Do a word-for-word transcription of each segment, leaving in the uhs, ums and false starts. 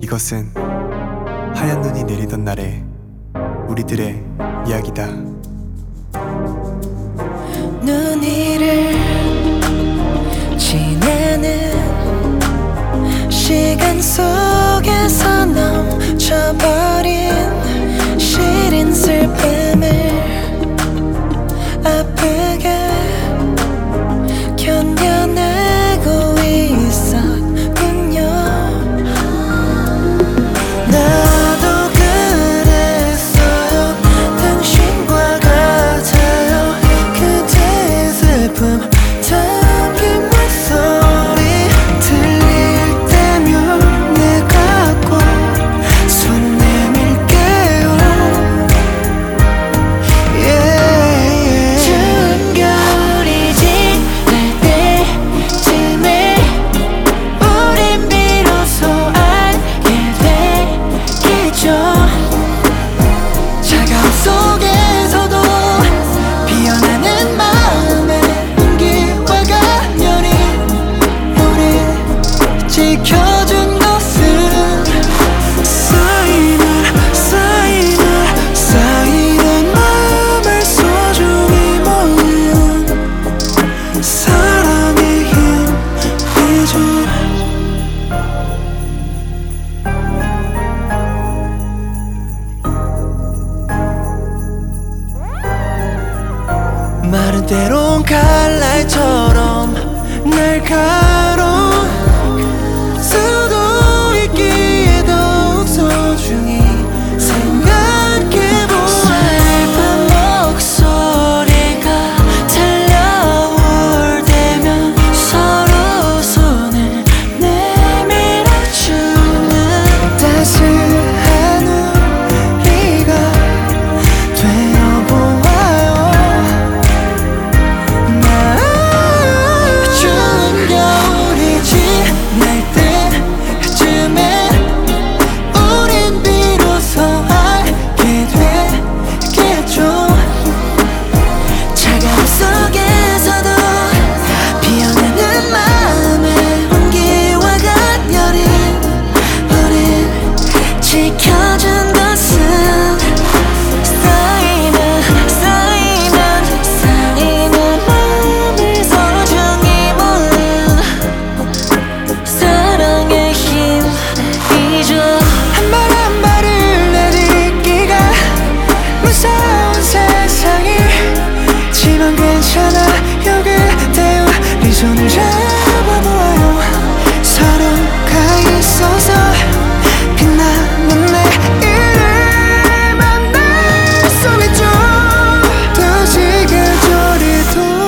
이것은 하얀 눈이 내리던 날의 우리들의 이야기다. 눈 위를 지나는 시간 속에서 넘쳐버린 시린 슬픔을 아프게 견뎌내고 있었군요. 나도 그랬어요. 당신과 같아요. 그대의 슬픔 담긴 목소리 들릴 때면 내가 꼭 손 내밀게요. yeah. 추운 겨울이 지날 때쯤에 우린 비로소 알게 되겠죠. 차가움 속에서도 피어나는 마음의 온기와 간절히 우리 지켜준 것은 쌓이는 쌓이는 쌓이는 마음을 소중히 모은 사랑의 힘이죠. 마른 때론 칼날처럼 날카로운 수도 있기에 더욱 소중히 생각해본 슬픈 목소리가 들려올 때면 서로 손을 내밀어주는 따스한 우리가 되어보아요. 추운 겨울이 지날 때쯤에 우린 비로소 알게 되겠죠. 차가움 속에서도 피어나는 마음의 온기와 간절히 우릴 지켜준 것은 쌓이는 쌓이는 쌓이는 마음을 소중히 모은 사랑의 힘이죠. 한 발 한 발을 내딛기가 무서운 세상이지만 괜찮아요. 그대와 네 손을 잡아보아요. 서로가 있어서 빛나는 내일을 만날 수 있죠. 다시 계절이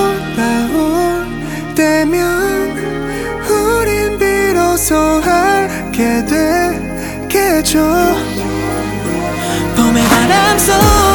돌아올 때면 우린 비로소 알게 되겠죠. 봄의 바람 속